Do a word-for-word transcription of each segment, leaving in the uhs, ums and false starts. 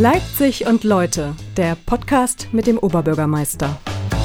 Leipzig und Leute, der Podcast mit dem Oberbürgermeister.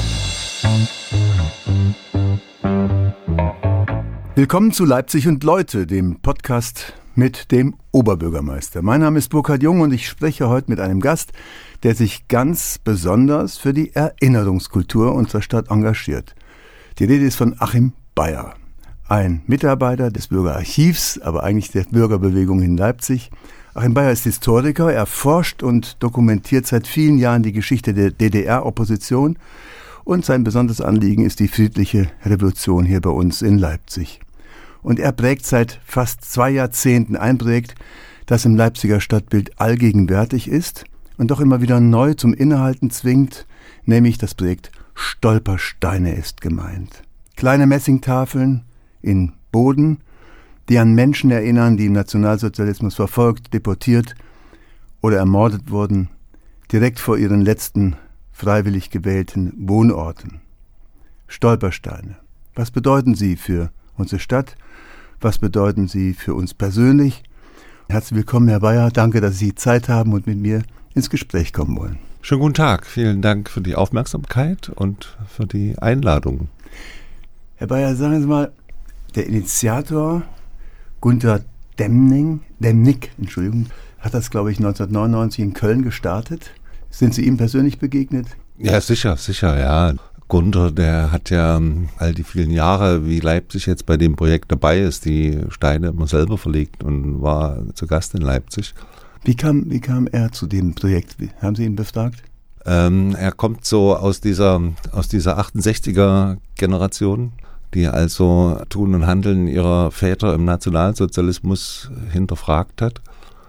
Willkommen zu Leipzig und Leute, dem Podcast mit dem Oberbürgermeister. Mein Name ist Burkhard Jung und ich spreche heute mit einem Gast, der sich ganz besonders für die Erinnerungskultur unserer Stadt engagiert. Die Rede ist von Achim Bayer, ein Mitarbeiter des Bürgerarchivs, aber eigentlich der Bürgerbewegung in Leipzig. Achim Bayer ist Historiker, er forscht und dokumentiert seit vielen Jahren die Geschichte der D D R-Opposition und sein besonderes Anliegen ist die friedliche Revolution hier bei uns in Leipzig. Und er prägt seit fast zwei Jahrzehnten ein Projekt, das im Leipziger Stadtbild allgegenwärtig ist und doch immer wieder neu zum Innehalten zwingt, nämlich das Projekt Stolpersteine ist gemeint. Kleine Messingtafeln in Boden, die an Menschen erinnern, die im Nationalsozialismus verfolgt, deportiert oder ermordet wurden, direkt vor ihren letzten freiwillig gewählten Wohnorten. Stolpersteine. Was bedeuten sie für unsere Stadt? Was bedeuten sie für uns persönlich? Herzlich willkommen, Herr Bayer. Danke, dass Sie Zeit haben und mit mir ins Gespräch kommen wollen. Schönen guten Tag. Vielen Dank für die Aufmerksamkeit und für die Einladung. Herr Bayer, sagen Sie mal, der Initiator Gunter Demning, Demnig, Entschuldigung, hat das, glaube ich, neunzehnhundertneunundneunzig in Köln gestartet. Sind Sie ihm persönlich begegnet? Ja, sicher, sicher, ja. Gunter, der hat ja all die vielen Jahre, wie Leipzig jetzt bei dem Projekt dabei ist, die Steine immer selber verlegt und war zu Gast in Leipzig. Wie kam, wie kam er zu dem Projekt? Haben Sie ihn befragt? Ähm, er kommt so aus dieser, aus dieser achtundsechziger-Generation, die also Tun und Handeln ihrer Väter im Nationalsozialismus hinterfragt hat.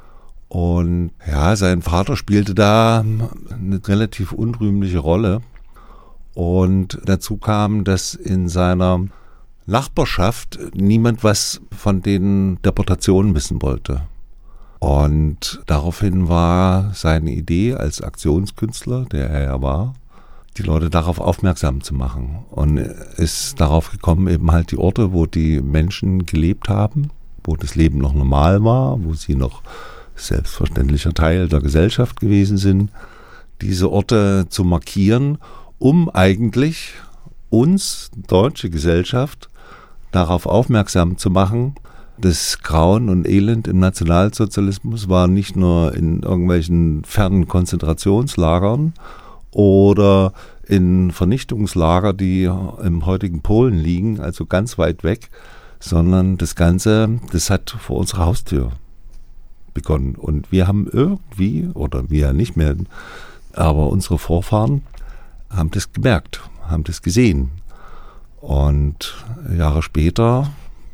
Und ja, sein Vater spielte da eine relativ unrühmliche Rolle. Und dazu kam, dass in seiner Nachbarschaft niemand was von den Deportationen wissen wollte. Und daraufhin war seine Idee als Aktionskünstler, der er ja war, die Leute darauf aufmerksam zu machen. Und ist darauf gekommen, eben halt die Orte, wo die Menschen gelebt haben, wo das Leben noch normal war, wo sie noch selbstverständlicher Teil der Gesellschaft gewesen sind, diese Orte zu markieren, um eigentlich uns, deutsche Gesellschaft, darauf aufmerksam zu machen, das Grauen und Elend im Nationalsozialismus war nicht nur in irgendwelchen fernen Konzentrationslagern oder in Vernichtungslager, die im heutigen Polen liegen, also ganz weit weg, sondern das Ganze, das hat vor unserer Haustür begonnen. Und wir haben irgendwie, oder wir nicht mehr, aber unsere Vorfahren haben das gemerkt, haben das gesehen. Und Jahre später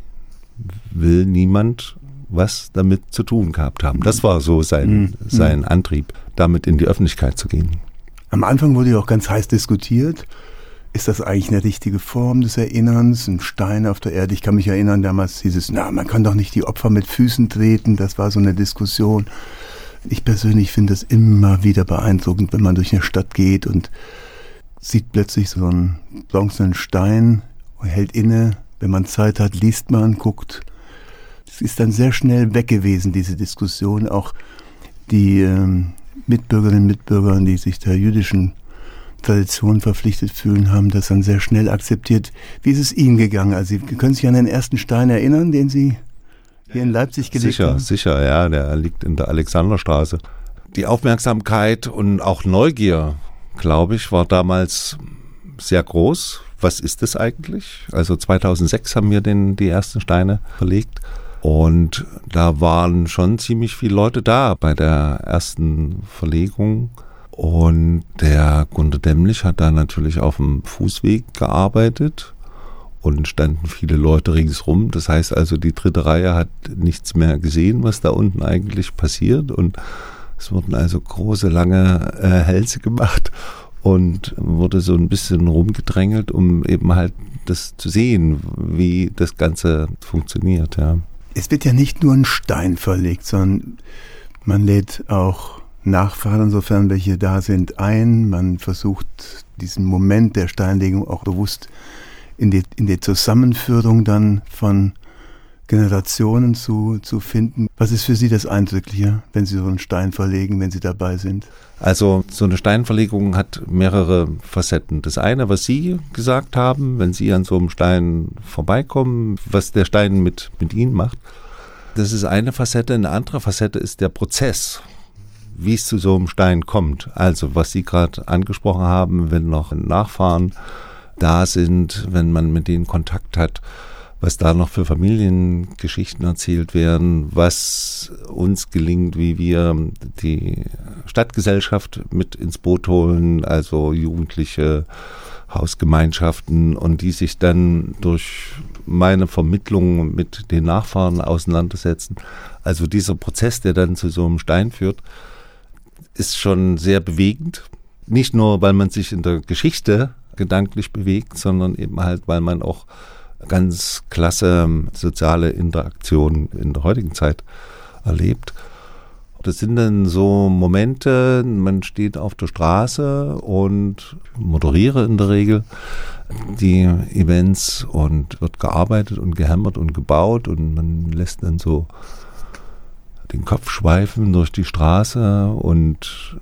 will niemand was damit zu tun gehabt haben. Das war so sein, mhm. sein Antrieb, damit in die Öffentlichkeit zu gehen. Am Anfang wurde ja auch ganz heiß diskutiert. Ist das eigentlich eine richtige Form des Erinnerns? Ein Stein auf der Erde. Ich kann mich erinnern, damals hieß es, na, man kann doch nicht die Opfer mit Füßen treten. Das war so eine Diskussion. Ich persönlich finde es immer wieder beeindruckend, wenn man durch eine Stadt geht und sieht plötzlich so einen bronzenen Stein und hält inne. Wenn man Zeit hat, liest man, guckt. Es ist dann sehr schnell weg gewesen, diese Diskussion. Auch die ähm, Mitbürgerinnen und Mitbürger, die sich der jüdischen Tradition verpflichtet fühlen, haben das dann sehr schnell akzeptiert. Wie ist es Ihnen gegangen? Also Sie können sich an den ersten Stein erinnern, den Sie hier in Leipzig gelegt sicher, haben? Sicher, sicher, ja, der liegt in der Alexanderstraße. Die Aufmerksamkeit und auch Neugier, glaube ich, war damals sehr groß. Was ist das eigentlich? Also zweitausendsechs haben wir den, die ersten Steine verlegt. Und da waren schon ziemlich viele Leute da bei der ersten Verlegung. Und der Gunter Demnig hat da natürlich auf dem Fußweg gearbeitet und standen viele Leute ringsrum. Das heißt also, die dritte Reihe hat nichts mehr gesehen, was da unten eigentlich passiert. Und es wurden also große, lange äh, Hälse gemacht und wurde so ein bisschen rumgedrängelt, um eben halt das zu sehen, wie das Ganze funktioniert, ja. Es wird ja nicht nur ein Stein verlegt, sondern man lädt auch Nachfahren, sofern welche da sind, ein. Man versucht, diesen Moment der Steinlegung auch bewusst in die, in die Zusammenführung dann von Generationen zu, zu finden. Was ist für Sie das Eindrückliche, wenn Sie so einen Stein verlegen, wenn Sie dabei sind? Also so eine Steinverlegung hat mehrere Facetten. Das eine, was Sie gesagt haben, wenn Sie an so einem Stein vorbeikommen, was der Stein mit, mit Ihnen macht, das ist eine Facette. Eine andere Facette ist der Prozess, wie es zu so einem Stein kommt. Also was Sie gerade angesprochen haben, wenn noch Nachfahren da sind, wenn man mit denen Kontakt hat, was da noch für Familiengeschichten erzählt werden, was uns gelingt, wie wir die Stadtgesellschaft mit ins Boot holen, also Jugendliche, Hausgemeinschaften, und die sich dann durch meine Vermittlung mit den Nachfahren auseinandersetzen. Also dieser Prozess, der dann zu so einem Stein führt, ist schon sehr bewegend. Nicht nur, weil man sich in der Geschichte gedanklich bewegt, sondern eben halt, weil man auch ganz klasse soziale Interaktionen in der heutigen Zeit erlebt. Das sind dann so Momente, man steht auf der Straße und moderiere in der Regel die Events und wird gearbeitet und gehämmert und gebaut und man lässt dann so den Kopf schweifen durch die Straße und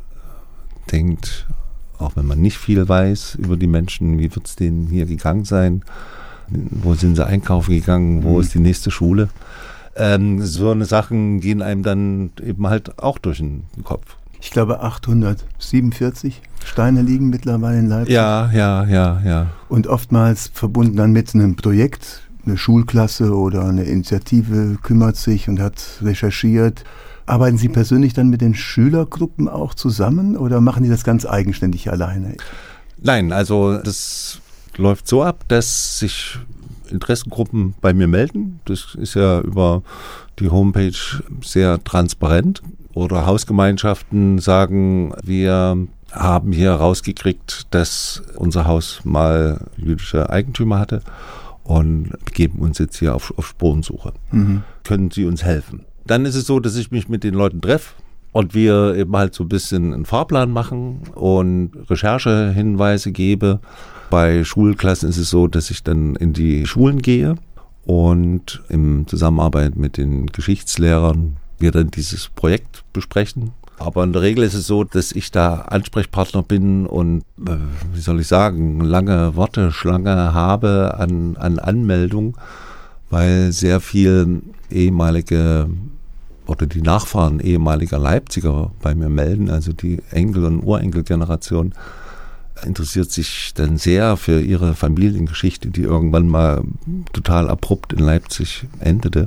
denkt, auch wenn man nicht viel weiß über die Menschen, wie wird es denen hier gegangen sein? Wo sind sie einkaufen gegangen? Wo mhm. ist die nächste Schule? Ähm, so eine Sachen gehen einem dann eben halt auch durch den Kopf. Ich glaube achthundertsiebenundvierzig Steine liegen mittlerweile in Leipzig. Ja, ja, ja, ja. Und oftmals verbunden dann mit einem Projekt. Eine Schulklasse oder eine Initiative kümmert sich und hat recherchiert. Arbeiten Sie persönlich dann mit den Schülergruppen auch zusammen oder machen die das ganz eigenständig alleine? Nein, also das läuft so ab, dass sich Interessengruppen bei mir melden. Das ist ja über die Homepage sehr transparent. Oder Hausgemeinschaften sagen, wir haben hier rausgekriegt, dass unser Haus mal jüdische Eigentümer hatte und begeben uns jetzt hier auf, auf Spurensuche. Mhm. Können Sie uns helfen? Dann ist es so, dass ich mich mit den Leuten treffe und wir eben halt so ein bisschen einen Fahrplan machen und Recherchehinweise gebe. Bei Schulklassen ist es so, dass ich dann in die Schulen gehe und in Zusammenarbeit mit den Geschichtslehrern wir dann dieses Projekt besprechen. Aber in der Regel ist es so, dass ich da Ansprechpartner bin und, äh, wie soll ich sagen, lange Warteschlange habe an, an Anmeldung, weil sehr viel ehemalige oder die Nachfahren ehemaliger Leipziger bei mir melden, also die Enkel- und Urenkelgeneration interessiert sich dann sehr für ihre Familiengeschichte, die irgendwann mal total abrupt in Leipzig endete.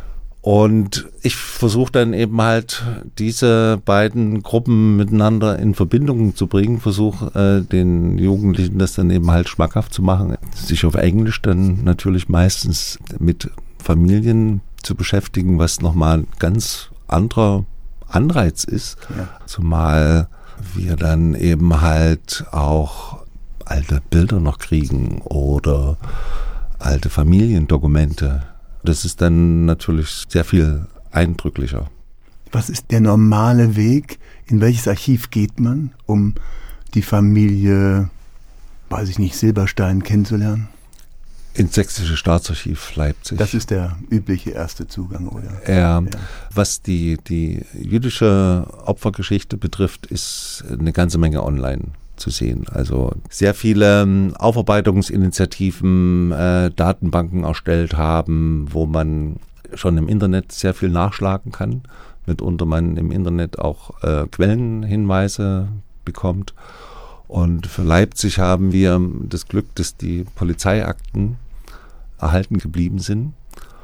Und ich versuche dann eben halt diese beiden Gruppen miteinander in Verbindung zu bringen, versuche äh, den Jugendlichen das dann eben halt schmackhaft zu machen, sich auf Englisch dann natürlich meistens mit Familien zu beschäftigen, was nochmal ein ganz anderer Anreiz ist, ja. Zumal wir dann eben halt auch alte Bilder noch kriegen oder alte Familiendokumente. Das ist dann natürlich sehr viel eindrücklicher. Was ist der normale Weg? In welches Archiv geht man, um die Familie, weiß ich nicht, Silberstein kennenzulernen? Ins Sächsische Staatsarchiv Leipzig. Das ist der übliche erste Zugang, oder? Ja, ja. Was die, die jüdische Opfergeschichte betrifft, ist eine ganze Menge online zu sehen. Also sehr viele Aufarbeitungsinitiativen, äh, Datenbanken erstellt haben, wo man schon im Internet sehr viel nachschlagen kann. Mitunter man im Internet auch äh, Quellenhinweise bekommt. Und für Leipzig haben wir das Glück, dass die Polizeiakten erhalten geblieben sind.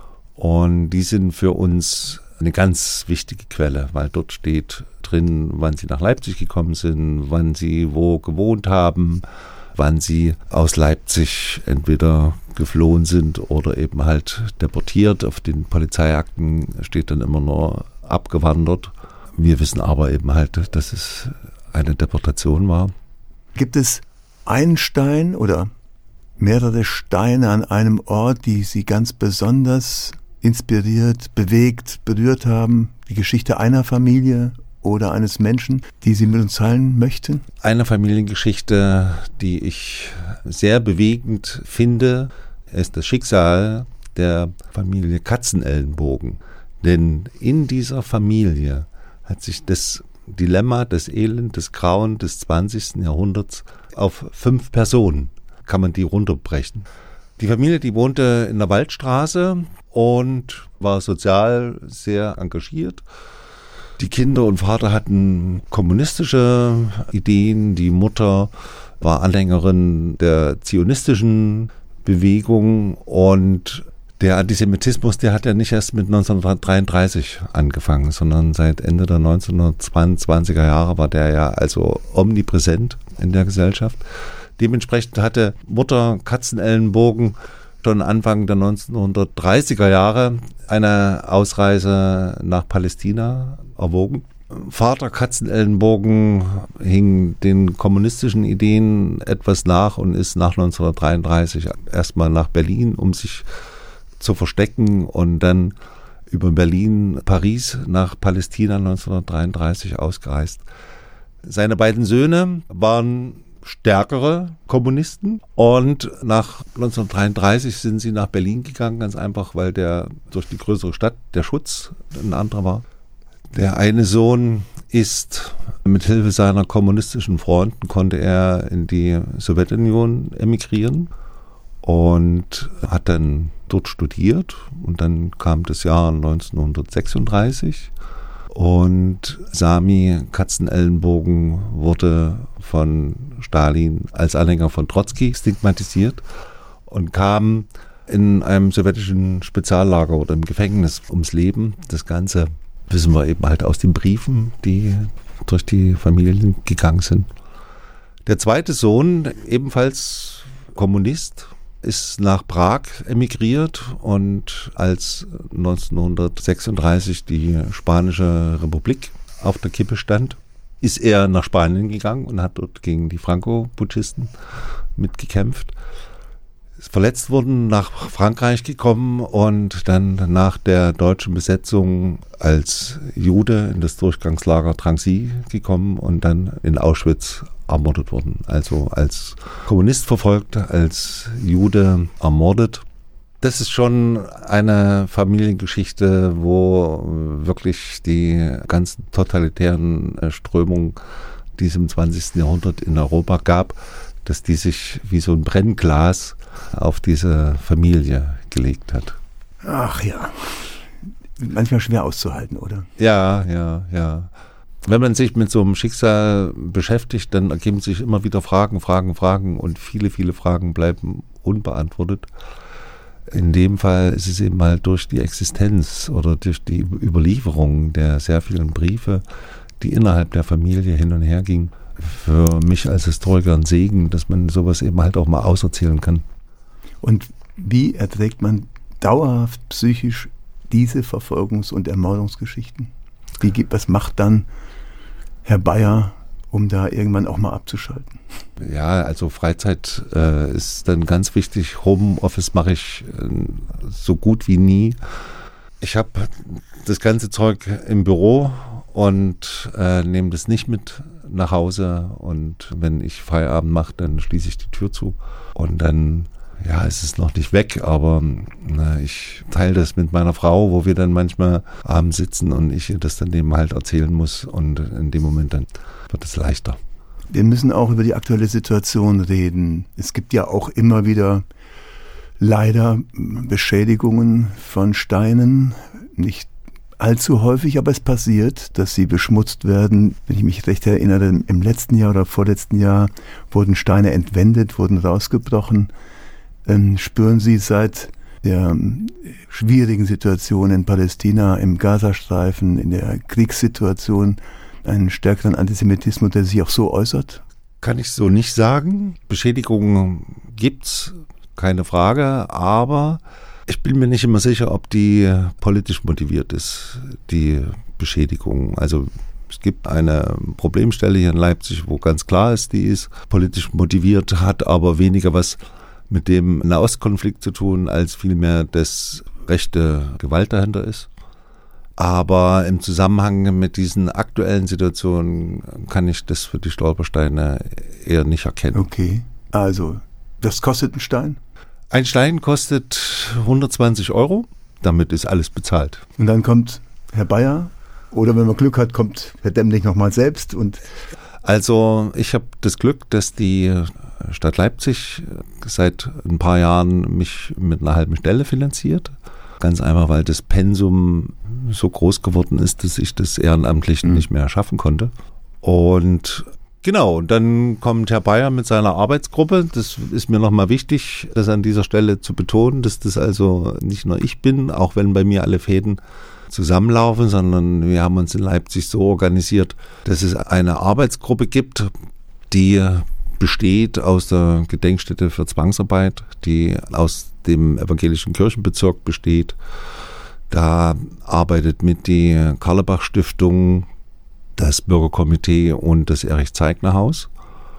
Und die sind für uns eine ganz wichtige Quelle, weil dort steht drin, wann sie nach Leipzig gekommen sind, wann sie wo gewohnt haben, wann sie aus Leipzig entweder geflohen sind oder eben halt deportiert. Auf den Polizeiakten steht dann immer nur abgewandert. Wir wissen aber eben halt, dass es eine Deportation war. Gibt es einen Stein oder mehrere Steine an einem Ort, die Sie ganz besonders inspiriert, bewegt, berührt haben? Die Geschichte einer Familie oder eines Menschen, die Sie mit uns teilen möchten? Eine Familiengeschichte, die ich sehr bewegend finde, ist das Schicksal der Familie Katzenellenbogen. Denn in dieser Familie hat sich das Dilemma, das Elend, das Grauen des zwanzigsten Jahrhunderts auf fünf Personen, kann man die runterbrechen. Die Familie, die wohnte in der Waldstraße und war sozial sehr engagiert. Die Kinder und Vater hatten kommunistische Ideen. Die Mutter war Anhängerin der zionistischen Bewegung und der Antisemitismus, der hat ja nicht erst mit neunzehnhundertdreiunddreißig angefangen, sondern seit Ende der neunzehnhundertzweiundzwanziger Jahre war der ja also omnipräsent in der Gesellschaft. Dementsprechend hatte Mutter Katzenellenbogen schon Anfang der neunzehnhundertdreißiger Jahre eine Ausreise nach Palästina erwogen. Vater Katzenellenbogen hing den kommunistischen Ideen etwas nach und ist nach neunzehnhundertdreiunddreißig erstmal nach Berlin, um sich zu verstecken und dann über Berlin, Paris nach Palästina neunzehnhundertdreiunddreißig ausgereist. Seine beiden Söhne waren stärkere Kommunisten und nach neunzehnhundertdreiunddreißig sind sie nach Berlin gegangen, ganz einfach, weil der durch die größere Stadt der Schutz ein anderer war. Der eine Sohn ist mit Hilfe seiner kommunistischen Freunden konnte er in die Sowjetunion emigrieren und hat dann dort studiert und dann kam das Jahr neunzehnhundertsechsunddreißig und Sami Katzenellenbogen wurde von Stalin als Anhänger von Trotzki stigmatisiert und kam in einem sowjetischen Speziallager oder im Gefängnis ums Leben. Das Ganze wissen wir eben halt aus den Briefen, die durch die Familien gegangen sind. Der zweite Sohn, ebenfalls Kommunist, ist nach Prag emigriert und als neunzehnhundertsechsunddreißig die Spanische Republik auf der Kippe stand, ist er nach Spanien gegangen und hat dort gegen die Franco-Putschisten mitgekämpft. Ist verletzt worden, nach Frankreich gekommen und dann nach der deutschen Besetzung als Jude in das Durchgangslager Drancy gekommen und dann in Auschwitz ermordet worden. Also als Kommunist verfolgt, als Jude ermordet. Das ist schon eine Familiengeschichte, wo wirklich die ganzen totalitären Strömungen, die es im zwanzigsten Jahrhundert in Europa gab, dass die sich wie so ein Brennglas auf diese Familie gelegt hat. Ach ja, manchmal schwer auszuhalten, oder? Ja, ja, ja. Wenn man sich mit so einem Schicksal beschäftigt, dann ergeben sich immer wieder Fragen, Fragen, Fragen und viele, viele Fragen bleiben unbeantwortet. In dem Fall ist es eben halt durch die Existenz oder durch die Überlieferung der sehr vielen Briefe, die innerhalb der Familie hin und her gingen, für mich als Historiker ein Segen, dass man sowas eben halt auch mal auserzählen kann. Und wie erträgt man dauerhaft psychisch diese Verfolgungs- und Ermordungsgeschichten? Wie geht, was macht dann Herr Bayer, um da irgendwann auch mal abzuschalten? Ja, also Freizeit äh, ist dann ganz wichtig. Homeoffice mache ich äh, so gut wie nie. Ich habe das ganze Zeug im Büro und äh, nehme das nicht mit nach Hause. Und wenn ich Feierabend mache, dann schließe ich die Tür zu. Und dann, ja, ist es noch nicht weg, aber na, ich teile das mit meiner Frau, wo wir dann manchmal abends sitzen und ich ihr das dann eben halt erzählen muss. Und in dem Moment dann wird es leichter. Wir müssen auch über die aktuelle Situation reden. Es gibt ja auch immer wieder leider Beschädigungen von Steinen. Nicht allzu häufig, aber es passiert, dass sie beschmutzt werden. Wenn ich mich recht erinnere, im letzten Jahr oder vorletzten Jahr wurden Steine entwendet, wurden rausgebrochen. Ähm, spüren Sie seit der ähm, schwierigen Situation in Palästina, im Gazastreifen, in der Kriegssituation einen stärkeren Antisemitismus, der sich auch so äußert? Kann ich so nicht sagen. Beschädigungen gibt's, keine Frage, aber ich bin mir nicht immer sicher, ob die politisch motiviert ist, die Beschädigung. Also es gibt eine Problemstelle hier in Leipzig, wo ganz klar ist, die ist politisch motiviert, hat aber weniger was mit dem Nahostkonflikt zu tun, als vielmehr das rechte Gewalt dahinter ist. Aber im Zusammenhang mit diesen aktuellen Situationen kann ich das für die Stolpersteine eher nicht erkennen. Okay, also das kostet einen Stein? Ein Stein kostet hundertzwanzig Euro, damit ist alles bezahlt. Und dann kommt Herr Bayer oder wenn man Glück hat, kommt Herr Demnig nochmal selbst. Und also ich habe das Glück, dass die Stadt Leipzig seit ein paar Jahren mich mit einer halben Stelle finanziert. Ganz einfach, weil das Pensum so groß geworden ist, dass ich das ehrenamtlich mhm. nicht mehr schaffen konnte. Und genau, und dann kommt Herr Bayer mit seiner Arbeitsgruppe. Das ist mir nochmal wichtig, das an dieser Stelle zu betonen, dass das also nicht nur ich bin, auch wenn bei mir alle Fäden zusammenlaufen, sondern wir haben uns in Leipzig so organisiert, dass es eine Arbeitsgruppe gibt, die besteht aus der Gedenkstätte für Zwangsarbeit, die aus dem evangelischen Kirchenbezirk besteht. Da arbeitet mit die Karlebach-Stiftung, das Bürgerkomitee und das Erich-Zeigner-Haus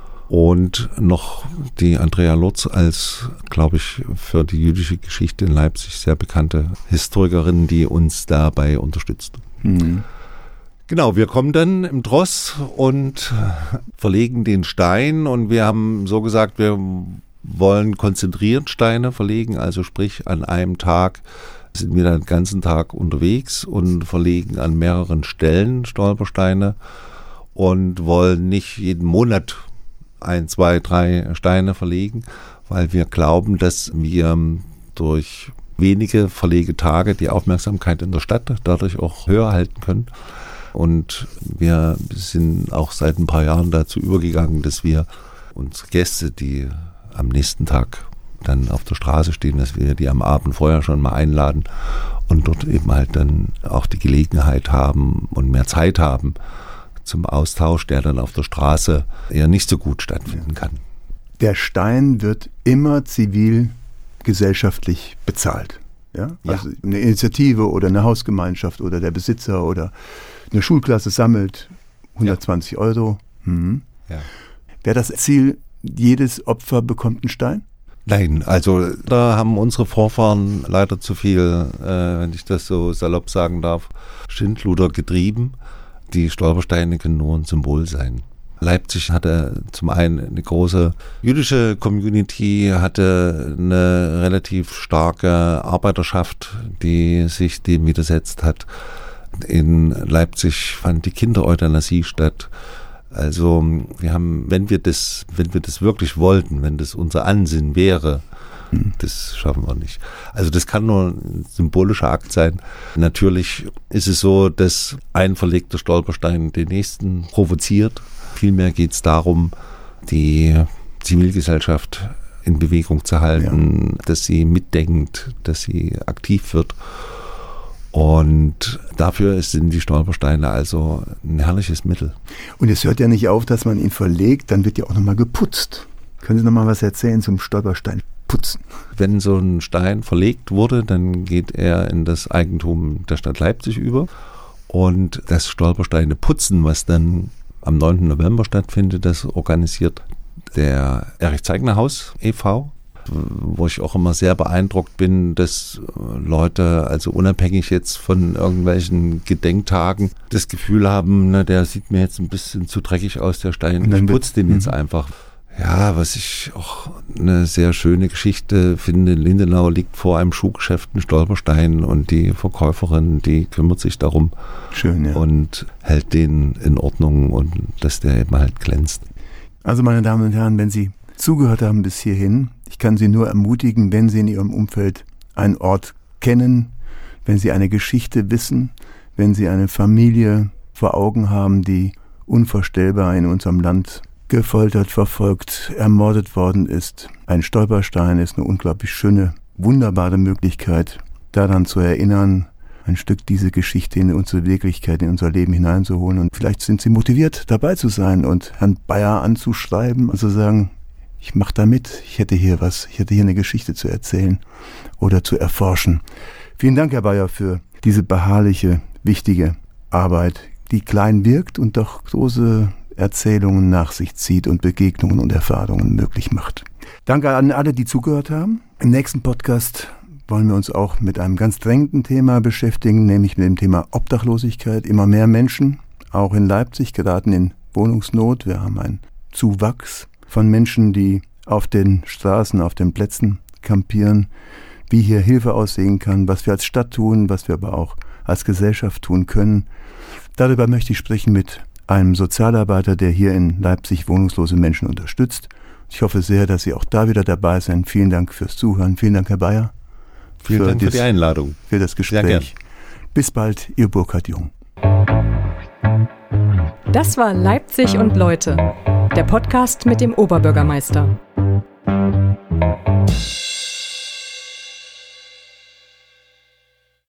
und noch die Andrea Lurz als, glaube ich, für die jüdische Geschichte in Leipzig sehr bekannte Historikerin, die uns dabei unterstützt. Mhm. Genau, wir kommen dann im Tross und verlegen den Stein und wir haben so gesagt, wir wollen konzentriert Steine verlegen, also sprich an einem Tag sind wir dann den ganzen Tag unterwegs und verlegen an mehreren Stellen Stolpersteine und wollen nicht jeden Monat ein, zwei, drei Steine verlegen, weil wir glauben, dass wir durch wenige Verlegetage die Aufmerksamkeit in der Stadt dadurch auch höher halten können. Und wir sind auch seit ein paar Jahren dazu übergegangen, dass wir unsere Gäste, die am nächsten Tag dann auf der Straße stehen, dass wir die am Abend vorher schon mal einladen und dort eben halt dann auch die Gelegenheit haben und mehr Zeit haben zum Austausch, der dann auf der Straße eher nicht so gut stattfinden kann. Der Stein wird immer zivilgesellschaftlich bezahlt. Ja? Also ja. Eine Initiative oder eine Hausgemeinschaft oder der Besitzer oder eine Schulklasse sammelt hundertzwanzig ja. Euro. Mhm. Ja. Wäre das Ziel, jedes Opfer bekommt einen Stein? Nein, also da haben unsere Vorfahren leider zu viel, äh, wenn ich das so salopp sagen darf, Schindluder getrieben. Die Stolpersteine können nur ein Symbol sein. Leipzig hatte zum einen eine große jüdische Community, hatte eine relativ starke Arbeiterschaft, die sich dem widersetzt hat. In Leipzig fand die Kindereuthanasie statt. Also wir haben, wenn wir das, wenn wir das wirklich wollten, wenn das unser Ansinnen wäre, hm. das schaffen wir nicht. Also das kann nur ein symbolischer Akt sein. Natürlich ist es so, dass ein verlegter Stolperstein den nächsten provoziert. Vielmehr geht es darum, die Zivilgesellschaft in Bewegung zu halten, ja. dass sie mitdenkt, dass sie aktiv wird. Und dafür sind die Stolpersteine also ein herrliches Mittel. Und es hört ja nicht auf, dass man ihn verlegt, dann wird ja auch nochmal geputzt. Können Sie nochmal was erzählen zum Stolperstein putzen? Wenn so ein Stein verlegt wurde, dann geht er in das Eigentum der Stadt Leipzig über. Und das Stolpersteine putzen, was dann am neunten November stattfindet, das organisiert der Erich-Zeigner-Haus e V, wo ich auch immer sehr beeindruckt bin, dass Leute, also unabhängig jetzt von irgendwelchen Gedenktagen, das Gefühl haben, na, der sieht mir jetzt ein bisschen zu dreckig aus, der Stein, ich putze den jetzt einfach. Ja, was ich auch eine sehr schöne Geschichte finde, in Lindenau liegt vor einem Schuhgeschäft ein Stolperstein und die Verkäuferin, die kümmert sich darum. Schön, ja. Und hält den in Ordnung und dass der eben halt glänzt. Also meine Damen und Herren, wenn Sie zugehört haben bis hierhin, ich kann Sie nur ermutigen, wenn Sie in Ihrem Umfeld einen Ort kennen, wenn Sie eine Geschichte wissen, wenn Sie eine Familie vor Augen haben, die unvorstellbar in unserem Land gefoltert, verfolgt, ermordet worden ist. Ein Stolperstein ist eine unglaublich schöne, wunderbare Möglichkeit, daran zu erinnern, ein Stück diese Geschichte in unsere Wirklichkeit, in unser Leben hineinzuholen. Und vielleicht sind Sie motiviert, dabei zu sein und Herrn Bayer anzuschreiben, also sagen, ich mache da mit, ich hätte hier was, ich hätte hier eine Geschichte zu erzählen oder zu erforschen. Vielen Dank, Herr Bayer, für diese beharrliche, wichtige Arbeit, die klein wirkt und doch große Erzählungen nach sich zieht und Begegnungen und Erfahrungen möglich macht. Danke an alle, die zugehört haben. Im nächsten Podcast wollen wir uns auch mit einem ganz drängenden Thema beschäftigen, nämlich mit dem Thema Obdachlosigkeit. Immer mehr Menschen, auch in Leipzig, geraten in Wohnungsnot. Wir haben einen Zuwachs von Menschen, die auf den Straßen, auf den Plätzen kampieren, wie hier Hilfe aussehen kann, was wir als Stadt tun, was wir aber auch als Gesellschaft tun können. Darüber möchte ich sprechen mit einem Sozialarbeiter, der hier in Leipzig wohnungslose Menschen unterstützt. Ich hoffe sehr, dass Sie auch da wieder dabei sind. Vielen Dank fürs Zuhören. Vielen Dank, Herr Bayer. Vielen Dank für die Einladung. Für das Gespräch. Bis bald, Ihr Burkhard Jung. Das war Leipzig und Leute, der Podcast mit dem Oberbürgermeister.